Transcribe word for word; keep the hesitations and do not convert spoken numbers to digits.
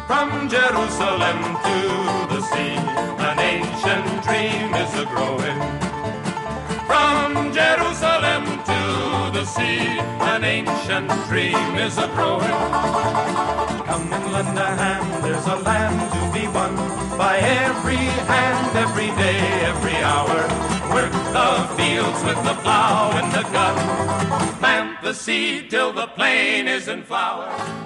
From Jerusalem to the sea, an ancient dream is a-growing. From Jerusalem to the sea, an ancient dream is a-growing. Come and lend a hand, there's a land to be won, by every hand, every day, every hour. Work the fields with the plow and the gun, plant the seed till the plain is in flower.